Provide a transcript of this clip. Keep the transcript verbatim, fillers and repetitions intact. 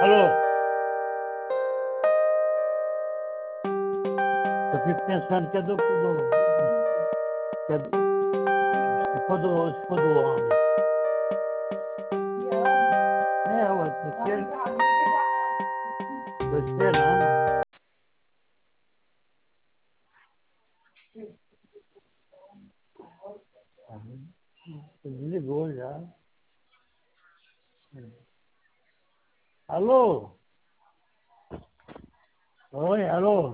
Alô? Eu fico pensando que é do... do que é do se for do, se for do homem. É, ué, porque ele... Tô esperando. Desligou já. Alô? Oi, alô?